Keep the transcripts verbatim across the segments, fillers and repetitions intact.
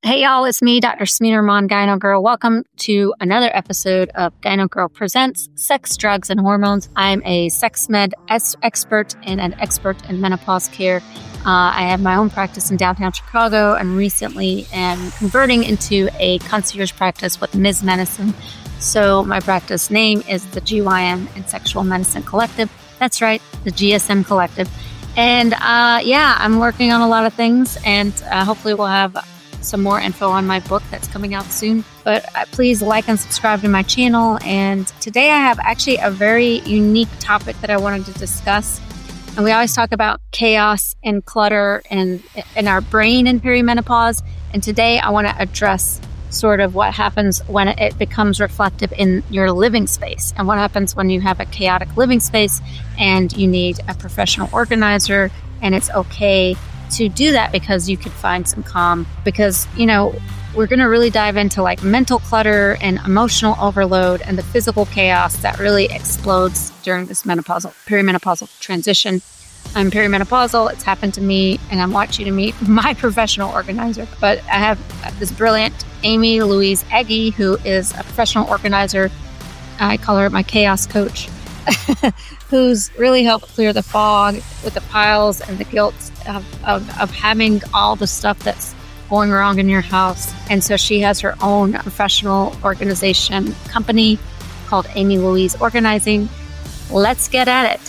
Hey y'all, it's me, Doctor Smita Rahman, Gyno Girl. Welcome to another episode of Gyno Girl Presents Sex, Drugs, and Hormones. I'm a sex med es- expert and an expert in menopause care. Uh, I have my own practice in downtown Chicago and recently am converting into a concierge practice with Miz Medicine. So my practice name is the G Y M and Sexual Medicine Collective. That's right, the G S M Collective. And uh, yeah, I'm working on a lot of things and uh, hopefully we'll have some more info on my book that's coming out soon. But uh, please like and subscribe to my channel. And today I have actually a very unique topic that I wanted to discuss. And we always talk about chaos and clutter and in our brain in perimenopause. And today I want to address sort of what happens when it becomes reflective in your living space and what happens when you have a chaotic living space and you need a professional organizer, and it's okay to do that because you could find some calm. Because, you know, we're going to really dive into like mental clutter and emotional overload and the physical chaos that really explodes during this menopausal, perimenopausal transition. I'm perimenopausal. It's happened to me, and I want you to meet my professional organizer. But I have this brilliant Amy Louise Eggy, who is a professional organizer. I call her my chaos coach, who's really helped clear the fog with the piles and the guilt of, of, of having all the stuff that's going wrong in your house. And so she has her own professional organization company called Amy Louise Organizing. Let's get at it.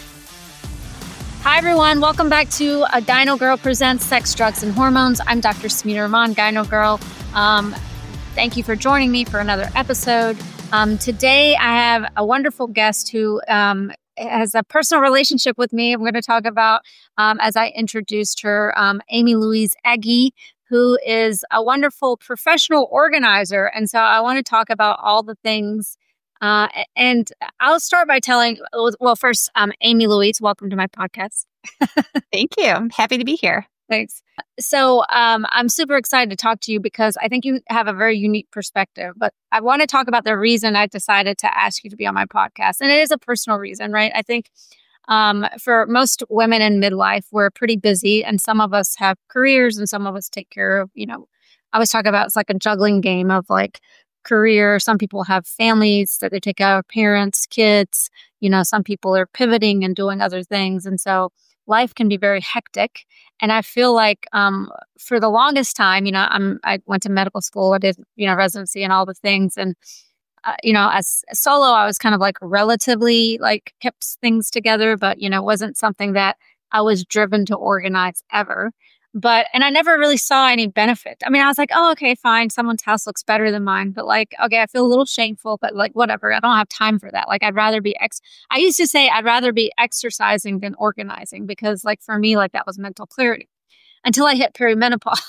Hi, everyone. Welcome back to a Gyno Girl Presents Sex, Drugs, and Hormones. I'm Doctor Smita Rahman, Gyno Girl. Um, thank you for joining me for another episode. Um, today, I have a wonderful guest who um, has a personal relationship with me. I'm going to talk about, um, as I introduced her, um, Amy Louise Eggy, who is a wonderful professional organizer. And so I want to talk about all the things. Uh, and I'll start by telling, well, first, um, Amy Louise, welcome to my podcast. Thank you. I'm happy to be here. Thanks. So um, I'm super excited to talk to you because I think you have a very unique perspective. But I want to talk about the reason I decided to ask you to be on my podcast. And it is a personal reason, right? I think um, for most women in midlife, we're pretty busy. And some of us have careers and some of us take care of, you know, I always talk about it's like a juggling game of like career. Some people have families that they take care of, parents, kids. You know, some people are pivoting and doing other things. And so life can be very hectic. And I feel like um, for the longest time, you know, I'm, I went to medical school, I did, you know, residency and all the things. And, uh, you know, as a solo, I was kind of like relatively like kept things together, but, you know, it wasn't something that I was driven to organize ever. But, and I never really saw any benefit. I mean, I was like, oh, okay, fine. Someone's house looks better than mine. But like, okay, I feel a little shameful, but like, whatever. I don't have time for that. Like, I'd rather be ex, I used to say I'd rather be exercising than organizing because like, for me, like that was mental clarity until I hit perimenopause.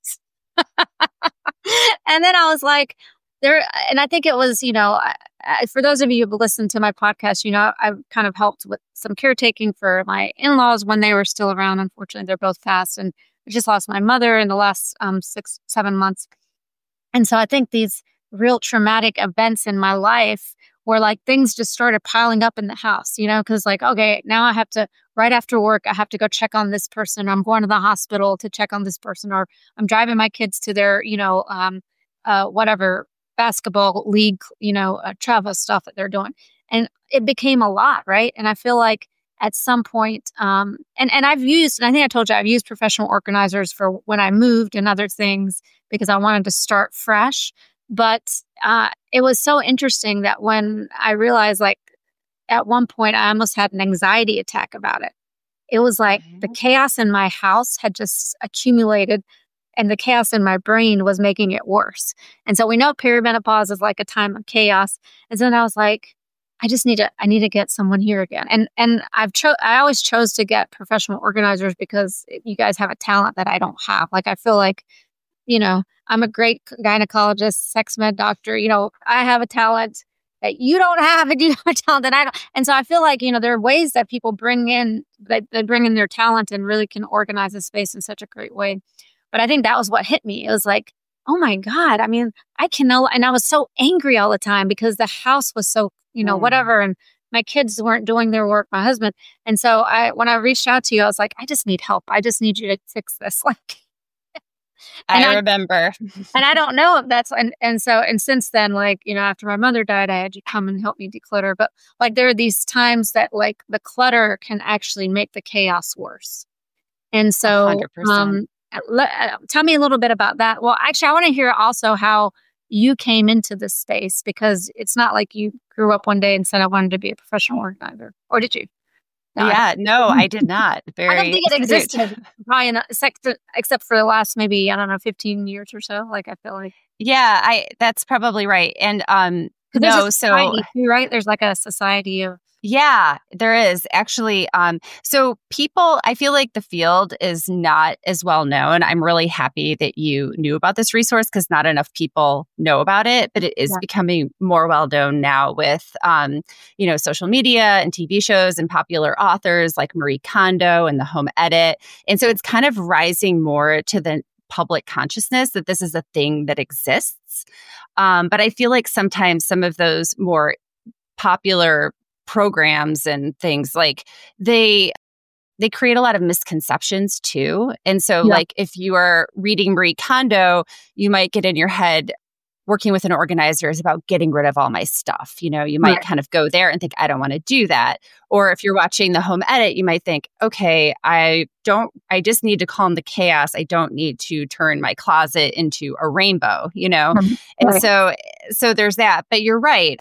And then I was like, there, and I think it was, you know, I, I, for those of you who've listened to my podcast, you know, I've kind of helped with some caretaking for my in-laws when they were still around. Unfortunately, they're both passed, and I just lost my mother in the last um, six, seven months. And so I think these real traumatic events in my life where like things just started piling up in the house, you know, because like, okay, now I have to, right after work, I have to go check on this person. I'm going to the hospital to check on this person, or I'm driving my kids to their, you know, um, uh, whatever basketball league, you know, uh, travel stuff that they're doing. And it became a lot, right? And I feel like at some point, um, and, and I've used, and I think I told you, I've used professional organizers for when I moved and other things because I wanted to start fresh. But uh, it was so interesting that when I realized, like, at one point, I almost had an anxiety attack about it. It was like mm-hmm. the chaos in my house had just accumulated, and the chaos in my brain was making it worse. And so we know perimenopause is like a time of chaos. And then I was like, I just need to, I need to get someone here again. And, and I've cho- I always chose to get professional organizers because you guys have a talent that I don't have. Like, I feel like, you know, I'm a great gynecologist, sex med doctor. You know, I have a talent that you don't have, and you have a talent that I don't. And so I feel like, you know, there are ways that people bring in, that they bring in their talent and really can organize a space in such a great way. But I think that was what hit me. It was like, oh my God, I mean, I can know. And I was so angry all the time because the house was so, you know, mm. whatever. And my kids weren't doing their work, my husband. And so I, when I reached out to you, I was like, I just need help. I just need you to fix this. Like, I, I remember. And I don't know if that's, and, and so, and since then, like, you know, after my mother died, I had you come and help me declutter. But like, there are these times that like the clutter can actually make the chaos worse. And so, one hundred percent. um, let, uh, tell me a little bit about that. Well, actually, I want to hear also how you came into this space, because it's not like you grew up one day and said, I wanted to be a professional organizer. Or did you? No, yeah, no, I did not. Very I don't think it existed, probably not, except for the last maybe, I don't know, fifteen years or so. Like, I feel like. Yeah, I that's probably right. And um, no, so too, right? There's like a society of. Yeah, there is actually. Um, so people, I feel like the field is not as well known. I'm really happy that you knew about this resource, because not enough people know about it, but it is yeah. becoming more well known now with, um, you know, social media and T V shows and popular authors like Marie Kondo and The Home Edit. And so it's kind of rising more to the public consciousness that this is a thing that exists. Um, but I feel like sometimes some of those more popular programs and things, like they they create a lot of misconceptions too. And so yeah. like if you are reading Marie Kondo, you might get in your head working with an organizer is about getting rid of all my stuff. You know, you might right. kind of go there and think, I don't want to do that. Or if you're watching The Home Edit, you might think, okay, I don't, I just need to calm the chaos. I don't need to turn my closet into a rainbow, you know? Mm-hmm. And right. so, so there's that. But you're right.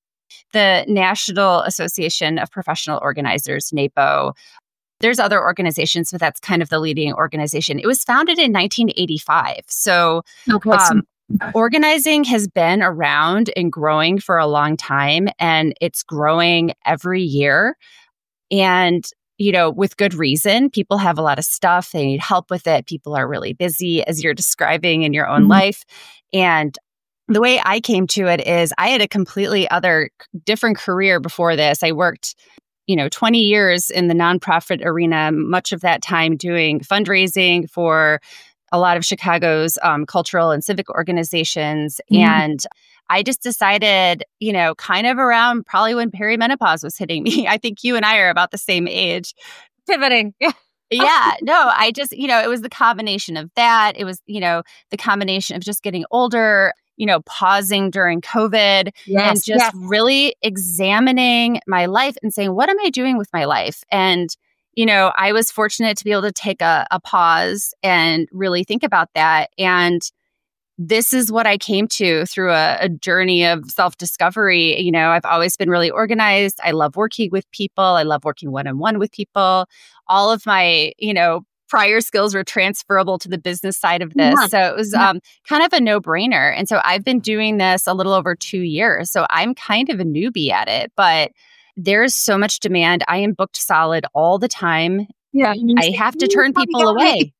The National Association of Professional Organizers, NAPO, there's other organizations, but that's kind of the leading organization. It was founded in nineteen eighty-five. So okay, um, so- organizing has been around and growing for a long time, and it's growing every year. And, you know, with good reason. People have a lot of stuff. They need help with it. People are really busy, as you're describing in your own mm-hmm. life. And the way I came to it is I had a completely other different career before this. I worked, you know, twenty years in the nonprofit arena, much of that time doing fundraising for a lot of Chicago's um, cultural and civic organizations. Mm. And I just decided, you know, kind of around probably when perimenopause was hitting me. I think you and I are about the same age. Pivoting. Yeah, no, I just, you know, it was the combination of that. It was, you know, the combination of just getting older, you know, pausing during COVID yes, and just yes. really examining my life and saying, what am I doing with my life? And, you know, I was fortunate to be able to take a, a pause and really think about that. And this is what I came to through a, a journey of self-discovery. You know, I've always been really organized. I love working with people. I love working one-on-one with people. All of my, you know, prior skills were transferable to the business side of this. Yeah. So it was yeah. um, kind of a no-brainer. And so I've been doing this a little over two years. So I'm kind of a newbie at it, but there's so much demand. I am booked solid all the time. Yeah, I have to turn people away.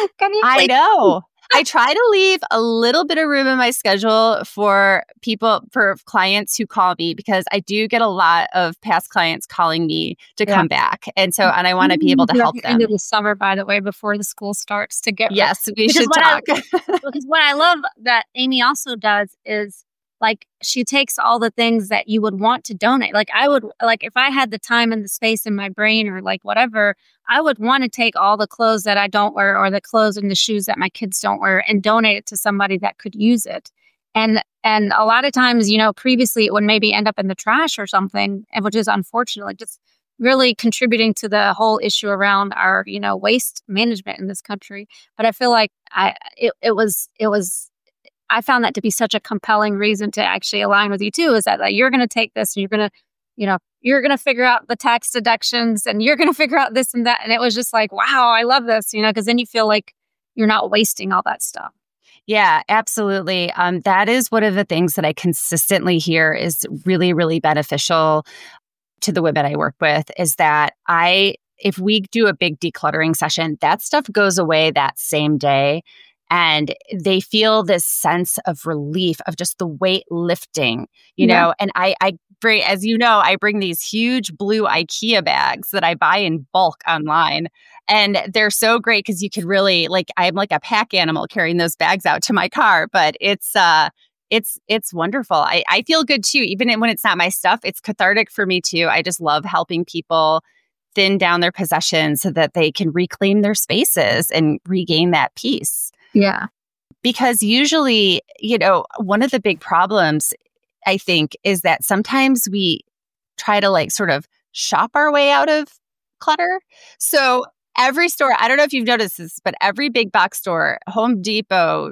I know. I try to leave a little bit of room in my schedule for people, for clients who call me, because I do get a lot of past clients calling me to yeah. come back. And so, and I want to be able to You're help them. Into the summer, by the way, before the school starts to get Yes, we should talk. I, because what I love that Amy also does is like she takes all the things that you would want to donate. Like I would, like if I had the time and the space in my brain or like whatever, I would want to take all the clothes that I don't wear or the clothes and the shoes that my kids don't wear and donate it to somebody that could use it. And and a lot of times, you know, previously it would maybe end up in the trash or something, and which is unfortunate. Like just really contributing to the whole issue around our, you know, waste management in this country. But I feel like I it, it was it was I found that to be such a compelling reason to actually align with you too, is that like, you're going to take this and you're going to, you know, you're going to figure out the tax deductions and you're going to figure out this and that. And it was just like, wow, I love this, you know, because then you feel like you're not wasting all that stuff. Yeah, absolutely. Um, that is one of the things that I consistently hear is really, really beneficial to the women I work with, is that I, if we do a big decluttering session, that stuff goes away that same day. And they feel this sense of relief, of just the weight lifting, you yeah. know, and I, I bring, as you know, I bring these huge blue IKEA bags that I buy in bulk online. And they're so great because you could really, like, I'm like a pack animal carrying those bags out to my car, but it's, uh, it's, it's wonderful. I, I feel good too, even when it's not my stuff. It's cathartic for me too. I just love helping people thin down their possessions so that they can reclaim their spaces and regain that peace. Yeah. because usually, you know, one of the big problems, I think, is that sometimes we try to like sort of shop our way out of clutter. So every store, I don't know if you've noticed this, but every big box store, Home Depot,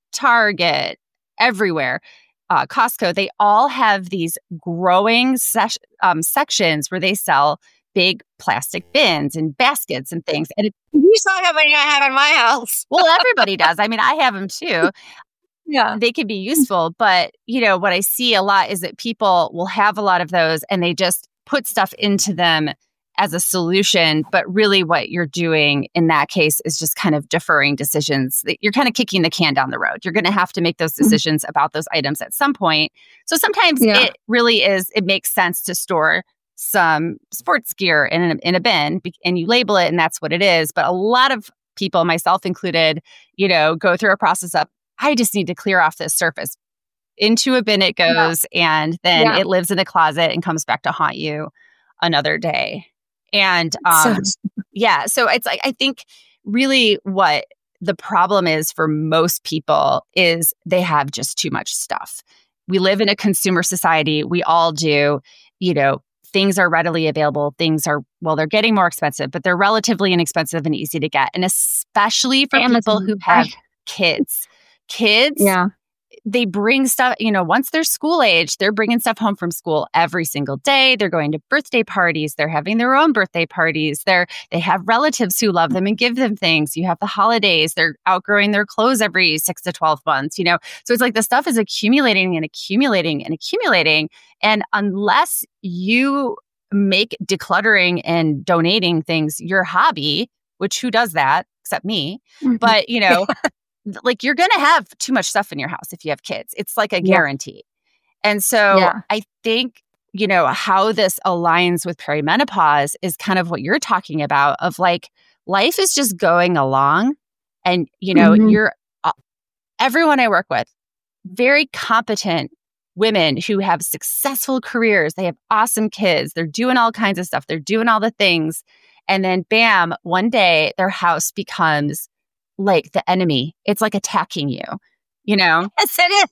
Target, everywhere, uh, Costco, they all have these growing ses- um, sections where they sell big plastic bins and baskets and things. And it, You saw how many I have in my house. well, everybody does. I mean, I have them too. Yeah. They can be useful, but you know, what I see a lot is that people will have a lot of those and they just put stuff into them as a solution. But really what you're doing in that case is just kind of deferring decisions. You're kind of kicking the can down the road. You're going to have to make those decisions mm-hmm. about those items at some point. So sometimes yeah. it really is, it makes sense to store some sports gear in a, in a bin and you label it and that's what it is. But a lot of people, myself included, you know, go through a process of, I just need to clear off this surface. Into a bin it goes, yeah. and then yeah. it lives in a closet and comes back to haunt you another day. And um, so, yeah, so it's like, I think really what the problem is for most people is they have just too much stuff. We live in a consumer society. We all do. You know, things are readily available. Things are, well, they're getting more expensive, but they're relatively inexpensive and easy to get. And especially for Amazon. People who have kids. Kids, yeah. they bring stuff, you know, once they're school age, they're bringing stuff home from school every single day. They're going to birthday parties. They're having their own birthday parties. They're, they have relatives who love them and give them things. You have the holidays. They're outgrowing their clothes every six to twelve months, you know? So it's like the stuff is accumulating and accumulating and accumulating. And unless you make decluttering and donating things your hobby, which who does that except me, but you know, like you're going to have too much stuff in your house if you have kids. It's like a guarantee. Yeah. And so yeah. I think, you know, how this aligns with perimenopause is kind of what you're talking about of like, life is just going along and, you know, mm-hmm. you're, uh, everyone I work with, very competent women who have successful careers. They have awesome kids. They're doing all kinds of stuff. They're doing all the things. And then bam, one day their house becomes like the enemy. It's like attacking you, you know? Yes, it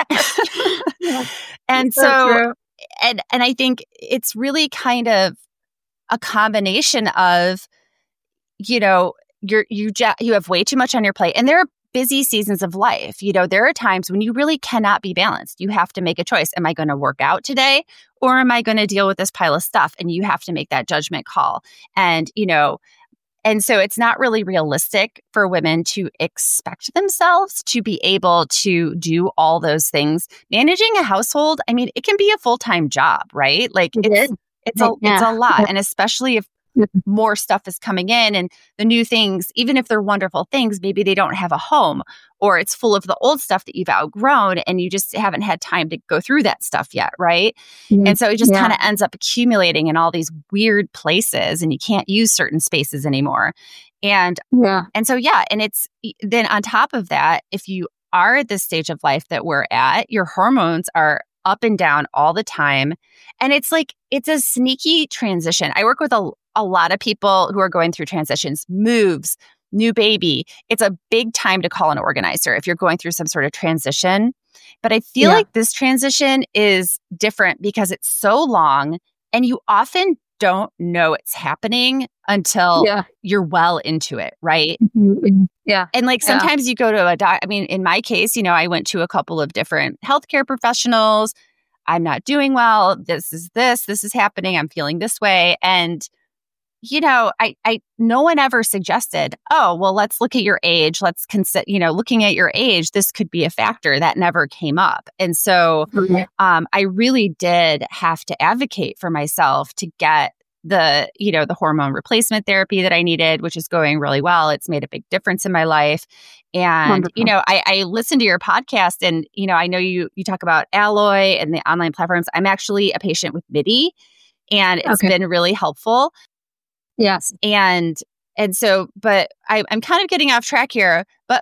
is. yeah. And so, so and, and I think it's really kind of a combination of, you know, you're, you, ja- you have way too much on your plate and there are busy seasons of life. You know, there are times when you really cannot be balanced. You have to make a choice. Am I going to work out today or am I going to deal with this pile of stuff? And you have to make that judgment call. And, you know, And so it's not really realistic for women to expect themselves to be able to do all those things. Managing a household, I mean, it can be a full-time job, right? Like it it's, is. it's a yeah. it's a lot. And especially if more stuff is coming in and the new things, even if they're wonderful things, maybe they don't have a home or it's full of the old stuff that you've outgrown and you just haven't had time to go through that stuff yet, right? Mm-hmm. And so it just yeah. kind of ends up accumulating in all these weird places and you can't use certain spaces anymore. And yeah. and so, yeah, and it's then on top of that, if you are at this stage of life that we're at, your hormones are up and down all the time. And it's like, it's a sneaky transition. I work with a, a lot of people who are going through transitions, moves, new baby. It's a big time to call an organizer if you're going through some sort of transition. But I feel yeah. like this transition is different because it's so long and you often don't know it's happening until yeah. you're well into it, right? Mm-hmm. Yeah. And like sometimes yeah. you go to a doc. I mean, in my case, you know, I went to a couple of different healthcare professionals. I'm not doing well. This is this, this is happening. I'm feeling this way. And, you know, I, I, no one ever suggested, oh, well, let's look at your age. Let's consider, you know, looking at your age, this could be a factor. That never came up. And so mm-hmm. um, I really did have to advocate for myself to get the, you know, the hormone replacement therapy that I needed, which is going really well. It's made a big difference in my life. And, Wonderful. you know, I, I listened to your podcast and, you know, I know you, you talk about Alloy and the online platforms. I'm actually a patient with MIDI and it's okay. been really helpful. Yes. And, and so, but I, I'm kind of getting off track here, but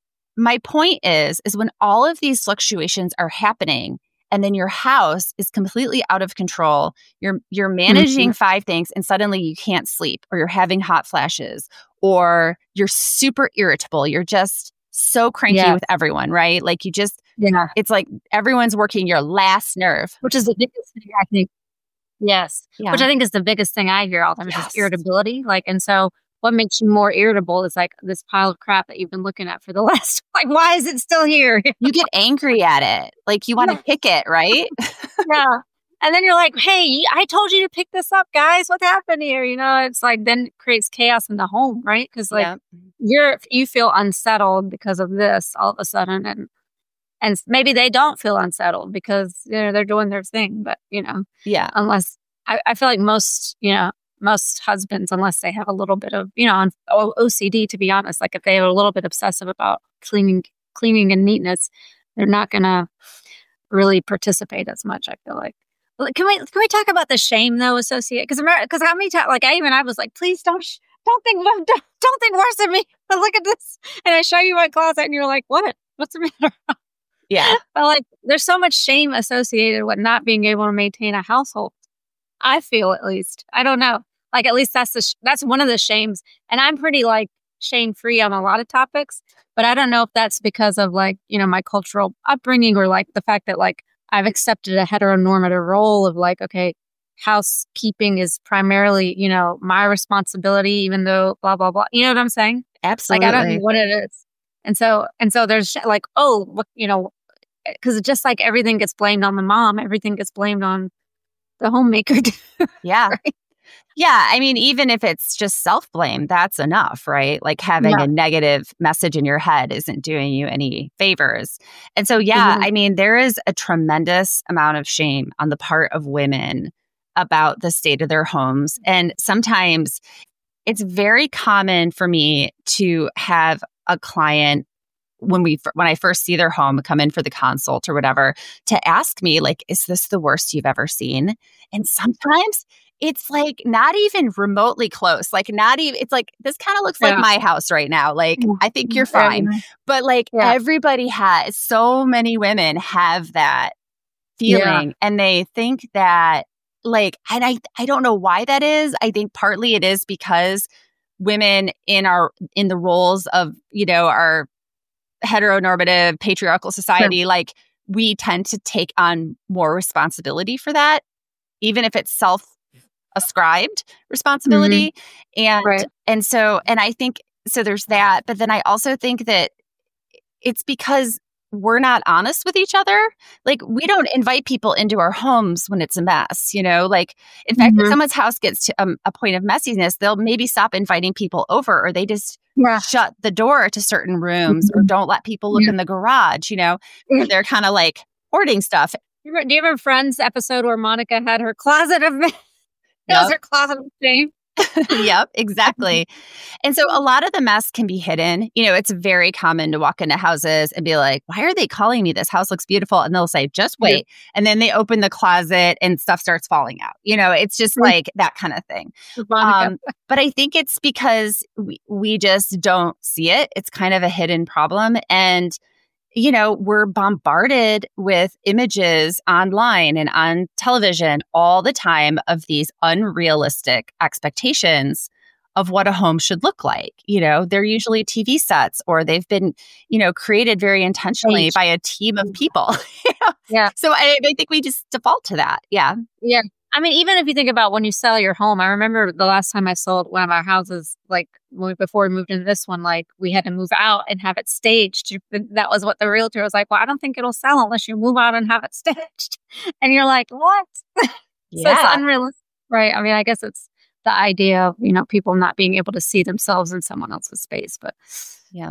my point is, is when all of these fluctuations are happening, and then your house is completely out of control. You're you're managing mm-hmm. five things and suddenly you can't sleep or you're having hot flashes or you're super irritable. You're just so cranky Yeah. with everyone, right? Like you just, Yeah. it's like everyone's working your last nerve. Which is the biggest thing, I think. Yes. Yeah. Which I think is the biggest thing I hear all the time is Yes. just irritability. Like, and so what makes you more irritable is like this pile of crap that you've been looking at for the last, like, why is it still here? You get angry at it. Like you want to Yeah. kick it, right? Yeah. And then you're like, hey, I told you to pick this up, guys. What happened here? You know, it's like then it creates chaos in the home, right? Because like Yeah. you're you feel unsettled because of this all of a sudden, and and maybe they don't feel unsettled because you know they're doing their thing, but you know, Yeah. unless I, I feel like most you know most husbands, unless they have a little bit of you know on O- OCD, to be honest, like if they are a little bit obsessive about cleaning cleaning and neatness, they're not gonna really participate as much. I feel like. Like, Can we can we talk about the shame though associated? Because because how many times like I even I was like, please don't sh- don't think don't, don't think worse of me. But look at this, and I show you my closet, and you're like, what? What's the matter? Yeah. But like, there's so much shame associated with not being able to maintain a household. I feel at least. I don't know. Like at least that's the sh- that's one of the shames, and I'm pretty like shame free on a lot of topics. But I don't know if that's because of like you know my cultural upbringing or like the fact that like. I've accepted a heteronormative role of like, okay, housekeeping is primarily, you know, my responsibility, even though blah, blah, blah. You know what I'm saying? Absolutely. Like, I don't know what it is. And so, and so there's sh- like, oh, what, you know, because just like everything gets blamed on the mom, everything gets blamed on the homemaker. Yeah. Right? Yeah. I mean, even if it's just self-blame, that's enough, right? Like having Yeah. a negative message in your head isn't doing you any favors. And so, yeah, Mhm. I mean, there is a tremendous amount of shame on the part of women about the state of their homes. And sometimes it's very common for me to have a client when we when I first see their home come in for the consult or whatever to ask me like, is this the worst you've ever seen? And sometimes it's like not even remotely close. Like not even, it's like, this kind of looks Yeah. like my house right now. Like, Yeah. I think you're Yeah. fine. But like Yeah. everybody has, so many women have that feeling and they think that like, and I, I don't know why that is. I think partly it is because women in our, in the roles of, you know, our heteronormative patriarchal society, Sure. like we tend to take on more responsibility for that, even if it's self ascribed responsibility. And, Right. and so, and I think, so there's that, but then I also think that it's because we're not honest with each other. Like we don't invite people into our homes when it's a mess, you know, like in fact, if Mhm. someone's house gets to um, a point of messiness, they'll maybe stop inviting people over or they just Yeah. shut the door to certain rooms or Mhm. don't let people look Yeah. in the garage, you know, or they're kind of like hoarding stuff. You remember- Do you remember Friends episode where Monica had her closet of that was Yep. her closet of shame? Yep, exactly. And so a lot of the mess can be hidden. You know, it's very common to walk into houses and be like, why are they calling me? This house looks beautiful. And they'll say, just Yeah. wait. And then they open the closet and stuff starts falling out. You know, it's just Right. like that kind of thing. With Monica. Um, but I think it's because we, we just don't see it. It's kind of a hidden problem. And you know, we're bombarded with images online and on television all the time of these unrealistic expectations of what a home should look like. You know, they're usually T V sets or they've been, you know, created very intentionally Staged. by a team of people. You know? Yeah. So I, I think we just default to that. Yeah. Yeah. I mean, even if you think about when you sell your home, I remember the last time I sold one of our houses, like when we, before we moved into this one, like we had to move out and have it staged. That was what the realtor was like, well, I don't think it'll sell unless you move out and have it staged. And you're like, what? So Yeah. it's unrealistic, right? I mean, I guess it's the idea of, you know, people not being able to see themselves in someone else's space, but Yeah.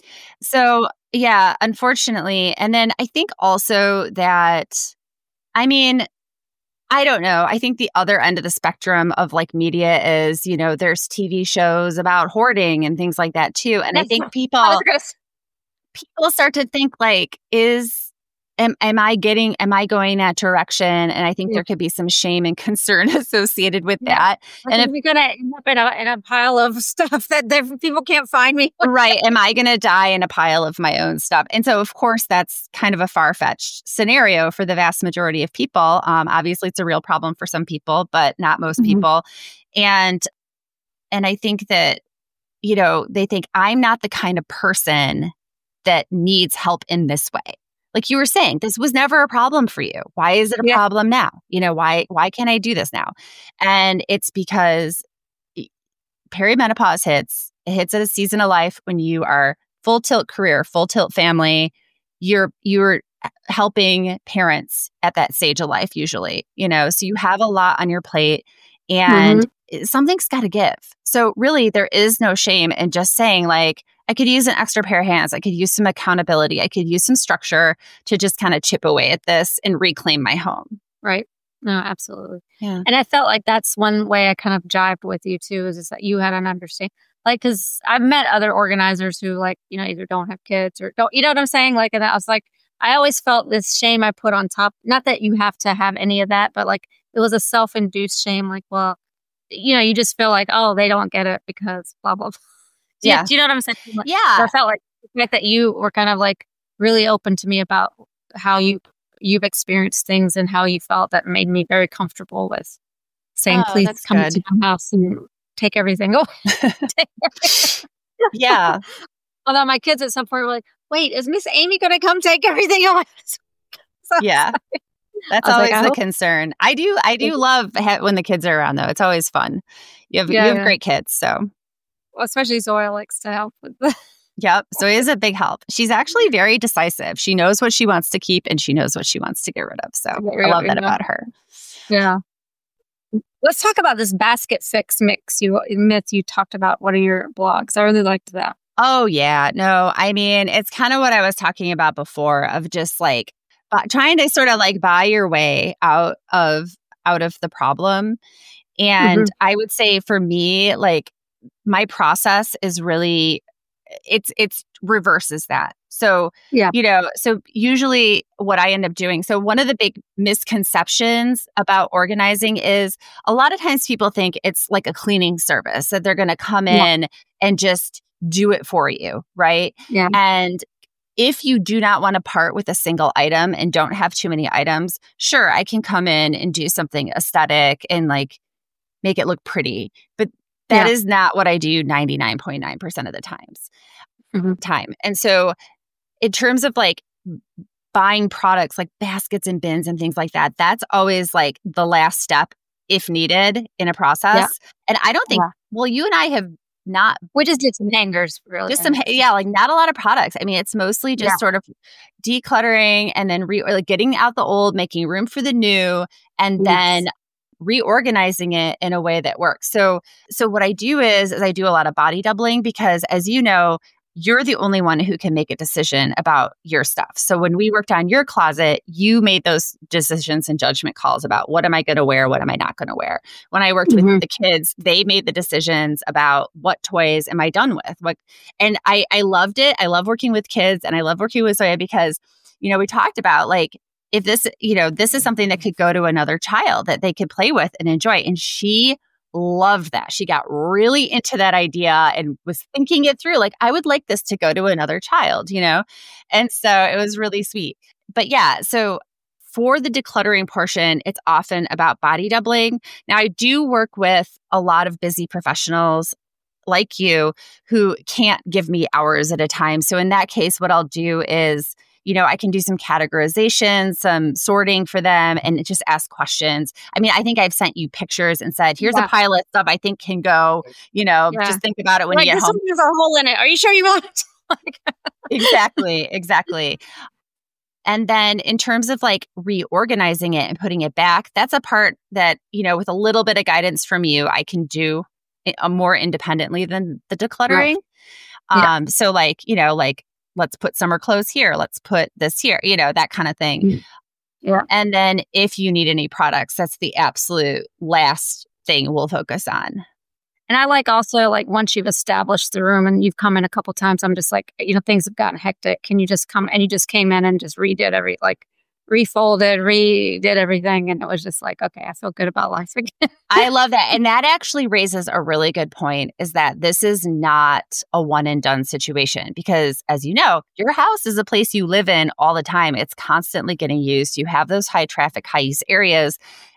So, yeah, unfortunately. And then I think also that, I mean, I don't know. I think the other end of the spectrum of like media is, you know, there's T V shows about hoarding and things like that too. And I think people I was gonna say- people start to think like, is am am I getting am I going that direction? And I think Yeah. there could be some shame and concern associated with Yeah. that. I And think we're gonna end up in a, in a pile of stuff that the- people can't find me. Right. Am I going to die in a pile of my own stuff? And so, of course, that's kind of a far-fetched scenario for the vast majority of people. Um, obviously, it's a real problem for some people, but not most Mhm. people. And and I think that, you know, they think I'm not the kind of person that needs help in this way. Like you were saying, this was never a problem for you. Why is it a yeah. problem now? You know, why why can't I do this now? And it's because perimenopause hits. It hits at a season of life when you are full tilt career, full tilt family. You're you're helping parents at that stage of life usually, you know, so you have a lot on your plate and mm-hmm. something's got to give. So really there is no shame in just saying like, I could use an extra pair of hands. I could use some accountability. I could use some structure to just kind of chip away at this and reclaim my home. Right. No, absolutely. Yeah. And I felt like that's one way I kind of jived with you too, is, is that you had an understanding. Like, because I've met other organizers who like, you know, either don't have kids or don't, you know what I'm saying? Like, and I was like, I always felt this shame I put on top. Not that you have to have any of that, but like it was a self-induced shame. Like, well, you know, you just feel like, oh, they don't get it because blah, blah, blah. Do yeah. You, do you know what I'm saying? Like, yeah. So I felt like the fact that you were kind of like really open to me about how you, you've experienced things and how you felt, that made me very comfortable with saying, oh, please come good. to my house and take everything. Oh, take everything. Yeah. Although my kids at some point were like, wait, is Miss Amy going to come take everything away? So yeah. That's always like, the concern. I do, I do love ha- when the kids are around though. It's always fun. You have, yeah, you have yeah. great kids. So. Well, especially Zoya likes to help with the Yep. So it is a big help. She's actually very decisive. She knows what she wants to keep and she knows what she wants to get rid of. So I love that about her. Yeah. Let's talk about this basket fix mix you myth you talked about one of your blogs. I really liked that. Oh, yeah. No, I mean, it's kind of what I was talking about before of just like uh, trying to sort of like buy your way out of out of the problem. And mm-hmm. I would say for me, like my process is really it's it's reverses that. So, yeah. you know, so usually what I end up doing. So one of the big misconceptions about organizing is a lot of times people think it's like a cleaning service, that they're going to come in yeah. and just do it for you, right? Yeah. And if you do not want to part with a single item and don't have too many items, sure, I can come in and do something aesthetic and like make it look pretty. But that yeah. is not what I do ninety-nine point nine percent of the times. Mm-hmm. Time. And so in terms of like buying products like baskets and bins and things like that, that's always like the last step if needed in a process. Yeah. And I don't think, yeah. well, you and I have not. We just did some hangers, really. Just some, yeah, like not a lot of products. I mean, it's mostly just yeah. sort of decluttering and then re- or like getting out the old, making room for the new, and yes. then reorganizing it in a way that works. So, so what I do is, is I do a lot of body doubling because, as you know, you're the only one who can make a decision about your stuff. So when we worked on your closet, you made those decisions and judgment calls about what am I going to wear? What am I not going to wear? When I worked mm-hmm. with the kids, they made the decisions about what toys am I done with? What, and I, I loved it. I love working with kids and I love working with Zoya because, you know, we talked about like, if this, you know, this is something that could go to another child that they could play with and enjoy. And she loved that. She got really into that idea and was thinking it through. Like, I would like this to go to another child, you know? And so it was really sweet. But yeah, so for the decluttering portion, it's often about body doubling. Now, I do work with a lot of busy professionals like you who can't give me hours at a time. So in that case, what I'll do is, you know, I can do some categorization, some sorting for them, and just ask questions. I mean, I think I've sent you pictures and said, here's yeah. a pile of stuff I think can go, you know, yeah. just think about it when like, you get home. There's a hole in it. Are you sure you want it? Exactly, exactly. And then in terms of like reorganizing it and putting it back, that's a part that, you know, with a little bit of guidance from you, I can do uh, more independently than the decluttering. Right. Um, yeah. So like, you know, like, let's put summer clothes here. Let's put this here, you know, that kind of thing. Yeah. And then if you need any products, that's the absolute last thing we'll focus on. And I like also like once you've established the room and you've come in a couple times, I'm just like, you know, things have gotten hectic. Can you just come and you just came in and just redid every, like refolded, redid everything. And it was just like, okay, I feel good about life again. I love that. And that actually raises a really good point is that this is not a one and done situation because as you know, your house is a place you live in all the time. It's constantly getting used. You have those high traffic, high use areas.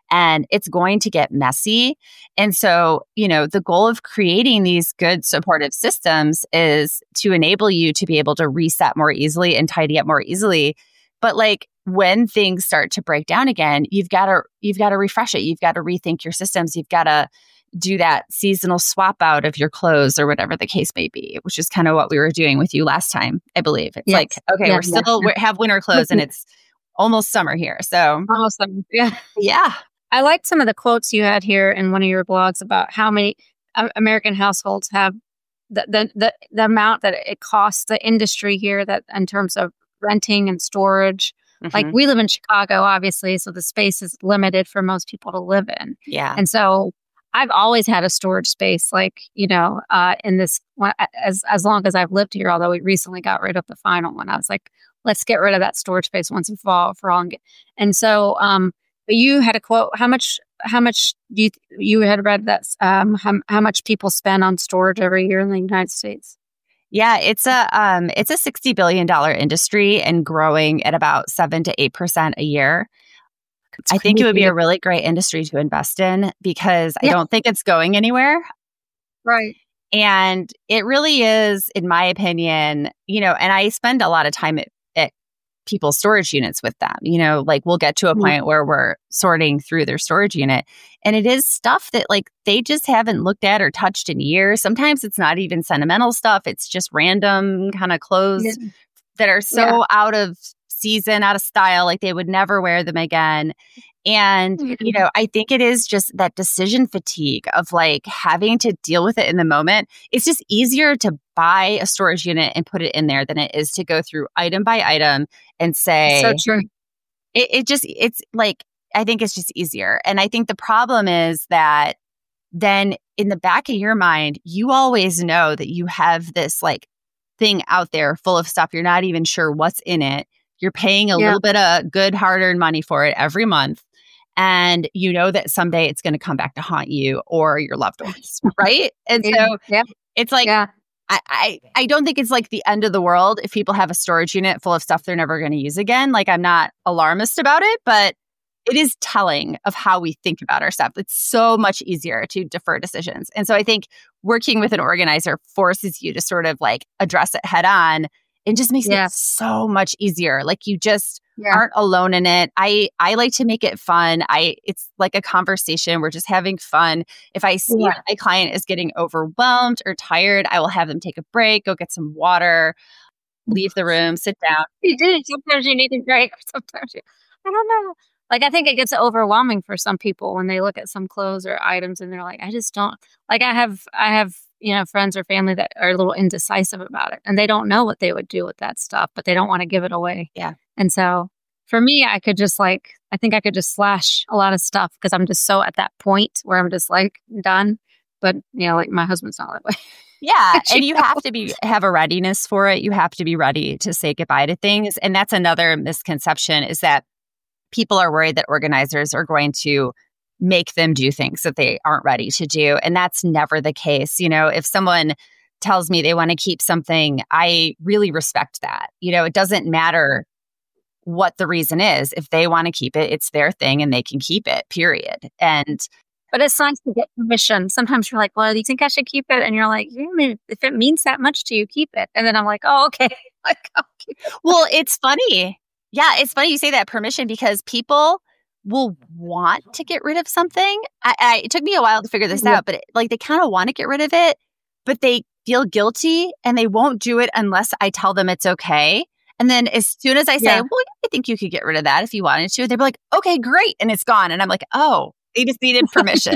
and it's going to get messy. And so, you know, the goal of creating these good supportive systems is to enable you to be able to reset more easily and tidy up more easily. But like when things start to break down again, you've got to you've got to refresh it. You've got to rethink your systems. You've got to do that seasonal swap out of your clothes or whatever the case may be, which is kind of what we were doing with you last time, I believe. It's yes. like, okay, yeah, we're still yeah. we have winter clothes and it's almost summer here. So almost summer. Yeah. Yeah. I liked some of the quotes you had here in one of your blogs about how many uh, American households have the, the the the amount that it costs the industry here that in terms of renting and storage. Mm-hmm. Like we live in Chicago, obviously, so the space is limited for most people to live in. Yeah. And so I've always had a storage space, like, you know, uh, in this, as as long as I've lived here, although we recently got rid of the final one. I was like, let's get rid of that storage space once and for all. For all and, get, and so um, you had a quote, how much, how much you you had read that, um, how, how much people spend on storage every year in the United States? Yeah, it's a um, it's a sixty billion dollars industry and growing at about seven to eight percent a year. It's I think it would be a really great industry to invest in because yeah. I don't think it's going anywhere. Right. And it really is, in my opinion, you know, and I spend a lot of time at, at people's storage units with them. You know, like we'll get to a mm-hmm. point where we're sorting through their storage unit. And it is stuff that like they just haven't looked at or touched in years. Sometimes it's not even sentimental stuff. It's just random kind of clothes yeah. that are so yeah. out of season, out of style, like they would never wear them again. And, you know, I think it is just that decision fatigue of like having to deal with it in the moment. It's just easier to buy a storage unit and put it in there than it is to go through item by item and say, so true. It, it just, it's like, I think it's just easier. And I think the problem is that then in the back of your mind, you always know that you have this like thing out there full of stuff. You're not even sure what's in it. You're paying a yeah. little bit of good hard-earned money for it every month. And you know that someday it's going to come back to haunt you or your loved ones, right? And so yeah. it's like, yeah. I, I, I don't think it's like the end of the world if people have a storage unit full of stuff they're never going to use again. Like I'm not alarmist about it, but it is telling of how we think about our stuff. It's so much easier to defer decisions. And so I think working with an organizer forces you to sort of like address it head on. It just makes yeah. it so much easier. Like you just yeah. aren't alone in it. I, I like to make it fun. I it's like a conversation. We're just having fun. If I see yeah. my client is getting overwhelmed or tired, I will have them take a break, go get some water, leave the room, sit down. You do. Sometimes you need a break. Sometimes you, I don't know. Like I think it gets overwhelming for some people when they look at some clothes or items and they're like, I just don't like. I have I have. you know, friends or family that are a little indecisive about it and they don't know what they would do with that stuff, but they don't want to give it away. Yeah. And so for me, I could just like, I think I could just slash a lot of stuff because I'm just so at that point where I'm just like done. But, you know, like my husband's not that way. Yeah. And you have to be, have a readiness for it. You have to be ready to say goodbye to things. And that's another misconception is that people are worried that organizers are going to make them do things that they aren't ready to do. And that's never the case. You know, if someone tells me they want to keep something, I really respect that. You know, it doesn't matter what the reason is. If they want to keep it, it's their thing and they can keep it, period. And but it's nice to get permission. Sometimes you're like, well, do you think I should keep it? And you're like, yeah, I mean, if it means that much to you, keep it. And then I'm like, oh, okay. Like, I'll keep it. Well, it's funny. Yeah, it's funny you say that permission because people will want to get rid of something. I, I it took me a while to figure this yeah. out, but it, like they kind of want to get rid of it, but they feel guilty and they won't do it unless I tell them it's okay. And then as soon as I say, yeah. well, I think you could get rid of that if you wanted to, they'd be like, okay, great. And it's gone. And I'm like, oh, they just needed permission.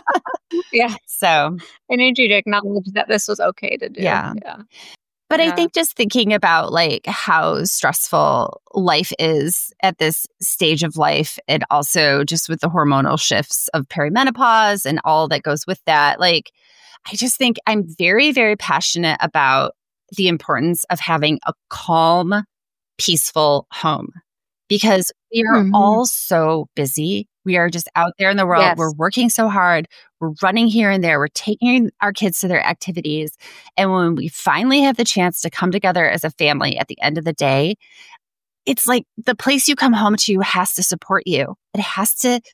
yeah. So I need you to acknowledge that this was okay to do. Yeah. yeah. But yeah. I think just thinking about like how stressful life is at this stage of life and also just with the hormonal shifts of perimenopause and all that goes with that, like I just think I'm very, very passionate about the importance of having a calm, peaceful home because we are mm-hmm. all so busy. We are just out there in the world. Yes. We're working so hard. We're running here and there. We're taking our kids to their activities. And when we finally have the chance to come together as a family at the end of the day, it's like the place you come home to has to support you. It has to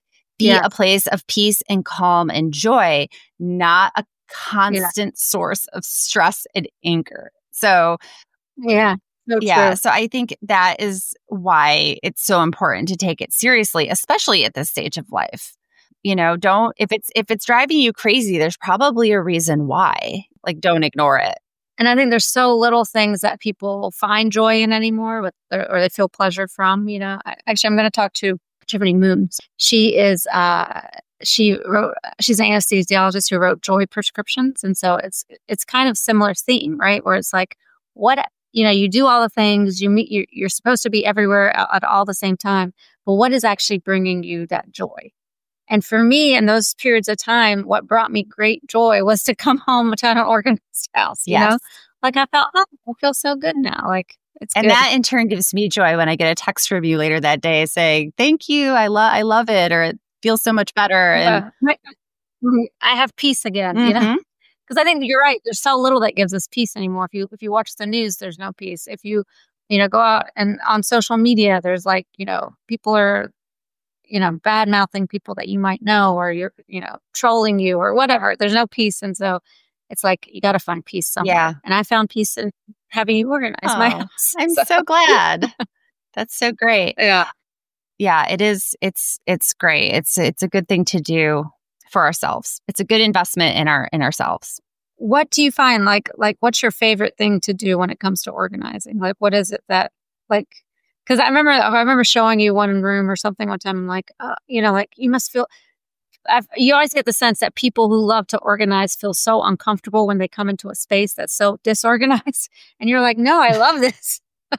be Yeah. a place of peace and calm and joy, not a Yeah. constant source of stress and anger. So, Yeah. So yeah, true. so I think that is why it's so important to take it seriously, especially at this stage of life. You know, don't if it's if it's driving you crazy, there's probably a reason why. Like, don't ignore it. And I think there's so little things that people find joy in anymore, with, or, or they feel pleasure from. You know, I, actually, I'm going to talk to Tiffany Moons. She is, uh, she wrote, she's an anesthesiologist who wrote Joy Prescriptions, and so it's it's kind of similar theme, right? Where it's like, what you know, you do all the things, you meet, you're, you're supposed to be everywhere at, at all the same time, but what is actually bringing you that joy? And for me, in those periods of time, what brought me great joy was to come home to an organized house, you Yes. know? Like I felt, oh, I feel so good now. Like it's And good. that in turn gives me joy when I get a text from you later that day saying, thank you, I love I love it, or it feels so much better. And Uh, my- mhm, I have peace again, you know? Mhm. Because I think you're right. There's so little that gives us peace anymore. If you if you watch the news, there's no peace. If you, you know, go out and on social media, there's like, you know, people are, you know, bad mouthing people that you might know, or you're, you know, trolling you or whatever. There's no peace. And so it's like, you got to find peace somewhere. Yeah. And I found peace in having you organize my Oh, house. I'm So, so glad. That's so great. yeah. Yeah, it is. It's it's great. It's it's a good thing to do for ourselves. It's a good investment in our in ourselves. What do you find like, like, what's your favorite thing to do when it comes to organizing? Like, what is it that like, because I remember, I remember showing you one room or something one time. I'm like, uh, you know, like you must feel, I've, you always get the sense that people who love to organize feel so uncomfortable when they come into a space that's so disorganized. And you're like, no, I love this.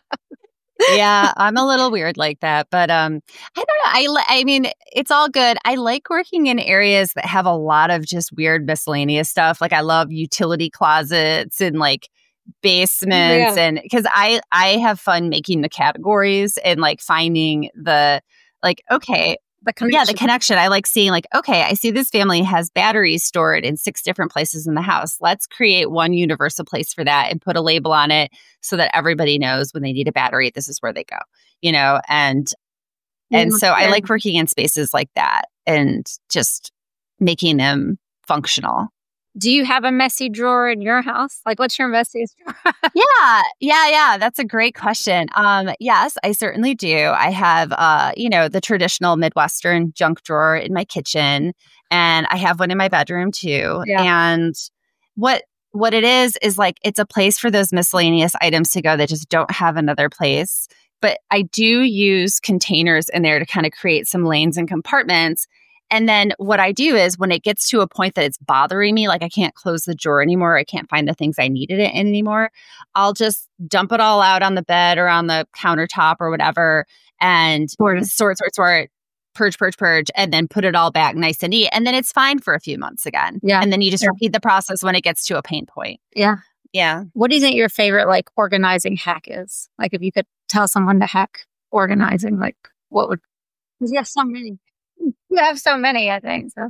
Yeah, I'm a little weird like that, but um, I don't know. I li- I mean, it's all good. I like working in areas that have a lot of just weird miscellaneous stuff. Like I love utility closets and like basements, Yeah. and because I I have fun making the categories and like finding the like okay. The connection. Yeah, the connection. I like seeing like, okay, I see this family has batteries stored in six different places in the house. Let's create one universal place for that and put a label on it so that everybody knows when they need a battery, this is where they go, you know? And and Yeah, so I yeah. like working in spaces like that and just making them functional. Do you have a messy drawer in your house? Like, what's your messiest drawer? Yeah, yeah, yeah. That's a great question. Um, yes, I certainly do. I have, uh, you know, the traditional Midwestern junk drawer in my kitchen, and I have one in my bedroom too. Yeah. And what what it is is like it's a place for those miscellaneous items to go that just don't have another place. But I do use containers in there to kind of create some lanes and compartments. And then what I do is when it gets to a point that it's bothering me, like I can't close the drawer anymore, I can't find the things I needed it in anymore, I'll just dump it all out on the bed or on the countertop or whatever and Sort. sort, sort, sort, purge, purge, purge, and then put it all back nice and neat. And then it's fine for a few months again. Yeah. And then you just Yeah. repeat the process when it gets to a pain point. Yeah. Yeah. What do you think your favorite like organizing hack is? Like, if you could tell someone to hack organizing, like what would? Because you have so many. You have so many, I think. So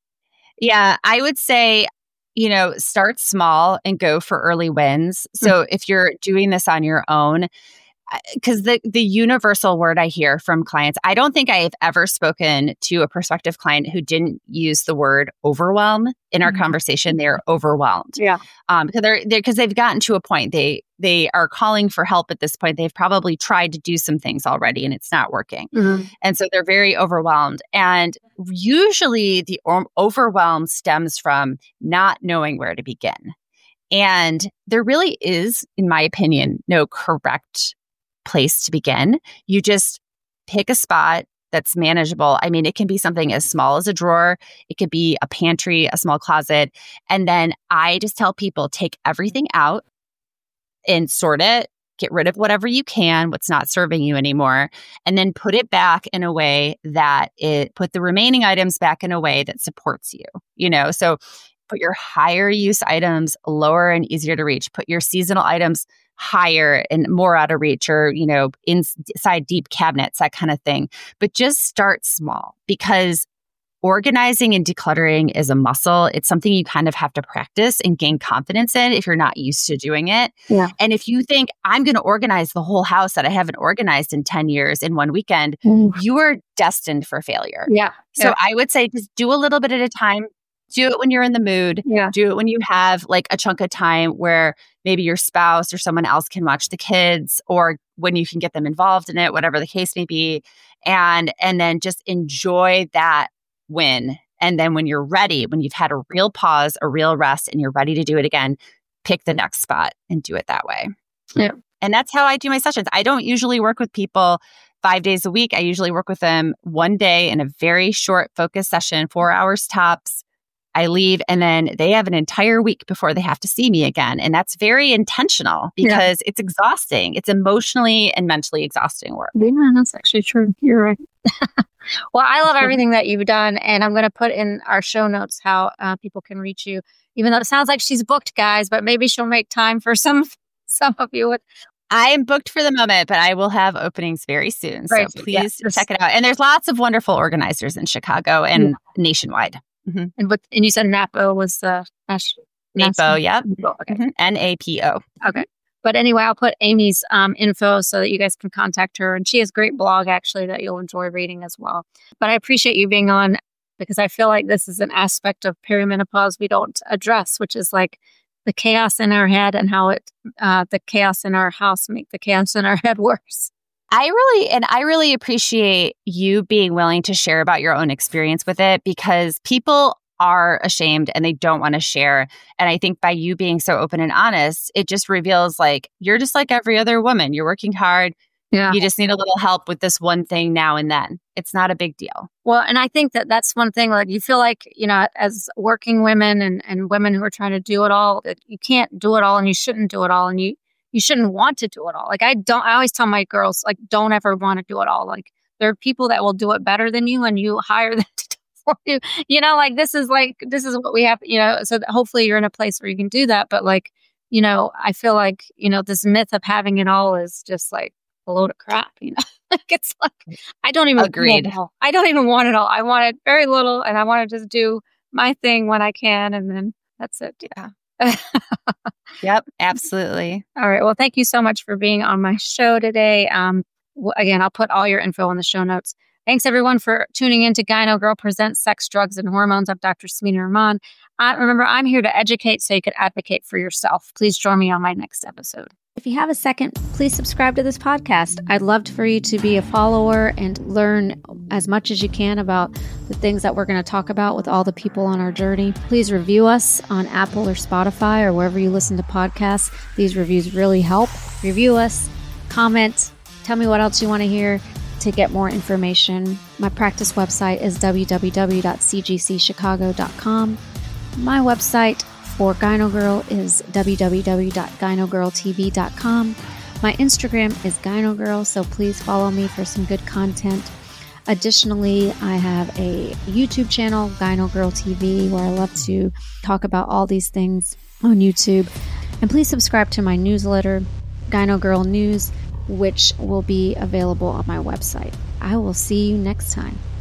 Yeah, I would say, you know, start small and go for early wins. So if you're doing this on your own, because the, the universal word I hear from clients, I don't think I've ever spoken to a prospective client who didn't use the word overwhelm in our Mhm. conversation. They're overwhelmed. yeah, Um, because they're because they've gotten to a point. They they are calling for help at this point. They've probably tried to do some things already and it's not working. Mhm. And so they're very overwhelmed. And usually the o- overwhelm stems from not knowing where to begin. And there really is, in my opinion, no correct place to begin. You just pick a spot that's manageable. I mean, it can be something as small as a drawer. It could be a pantry, a small closet. And then I just tell people, take everything out and sort it, get rid of whatever you can, what's not serving you anymore, and then put it back in a way that it, put the remaining items back in a way that supports you, you know? So put your higher use items lower and easier to reach. Put your seasonal items higher and more out of reach, or, you know, inside deep cabinets, that kind of thing. But just start small, because organizing and decluttering is a muscle. It's something you kind of have to practice and gain confidence in if you're not used to doing it. Yeah. And if you think, I'm going to organize the whole house that I haven't organized in ten years in one weekend, Mm. you are destined for failure. Yeah. So yeah. I would say just do a little bit at a time. Do it when you're in the mood. Yeah. Do it when you have like a chunk of time where maybe your spouse or someone else can watch the kids, or when you can get them involved in it, whatever the case may be. And, and then just enjoy that win. And then when you're ready, when you've had a real pause, a real rest, and you're ready to do it again, pick the next spot and do it that way. Yeah. And that's how I do my sessions. I don't usually work with people five days a week. I usually work with them one day in a very short focus session, four hours tops. I leave, and then they have an entire week before they have to see me again. And that's very intentional because yeah. it's exhausting. It's emotionally and mentally exhausting work. Yeah, that's actually true. You're right. Well, I love everything that you've done. And I'm going to put in our show notes how uh, people can reach you, even though it sounds like she's booked, guys, but maybe she'll make time for some, some of you. I am booked for the moment, but I will have openings very soon. Right. So please yeah. check it out. And there's lots of wonderful organizers in Chicago and yeah. nationwide. Mm-hmm. And what? And you said NAPO was the uh, NAPO, yeah. Okay. Mm-hmm. N A P O. Okay. But anyway, I'll put Amy's um, info so that you guys can contact her. And she has a great blog, actually, that you'll enjoy reading as well. But I appreciate you being on because I feel like this is an aspect of perimenopause we don't address, which is like the chaos in our head and how it, uh, the chaos in our house make the chaos in our head worse. I really, and I really appreciate you being willing to share about your own experience with it because people are ashamed and they don't want to share. And I think by you being so open and honest, it just reveals like, you're just like every other woman. You're working hard. Yeah. You just need a little help with this one thing now and then. It's not a big deal. Well, and I think that that's one thing, like you feel like, you know, as working women and, and women who are trying to do it all, that you can't do it all and you shouldn't do it all. And you, you shouldn't want to do it all. Like I don't, I always tell my girls, like, don't ever want to do it all. Like there are people that will do it better than you and you hire them to do it for you. You know, like this is like, this is what we have, you know, so that hopefully you're in a place where you can do that. But like, you know, I feel like, you know, this myth of having it all is just like a load of crap, you know, like it's like, I don't even, Agreed. Want I don't even want it all. I want it very little and I want to just do my thing when I can. And then that's it. Yeah. Yep, absolutely. All right. Well, thank you so much for being on my show today. Um, w- again, I'll put all your info in the show notes. Thanks, everyone, for tuning in to Gyno Girl Presents Sex, Drugs, and Hormones. I'm Doctor Smita Rahman. I, remember, I'm here to educate so you can advocate for yourself. Please join me on my next episode. If you have a second, please subscribe to this podcast. I'd love for you to be a follower and learn as much as you can about the things that we're going to talk about with all the people on our journey. Please review us on Apple or Spotify or wherever you listen to podcasts. These reviews really help. Review us, comment, tell me what else you want to hear to get more information. My practice website is w w w dot c g c chicago dot com. My website for Gyno Girl is w w w dot gyno girl t v dot com. My Instagram is Gyno Girl, so please follow me for some good content. Additionally, I have a YouTube channel, Gyno Girl T V, where I love to talk about all these things on YouTube. And please subscribe to my newsletter, Gyno Girl News, which will be available on my website. I will see you next time.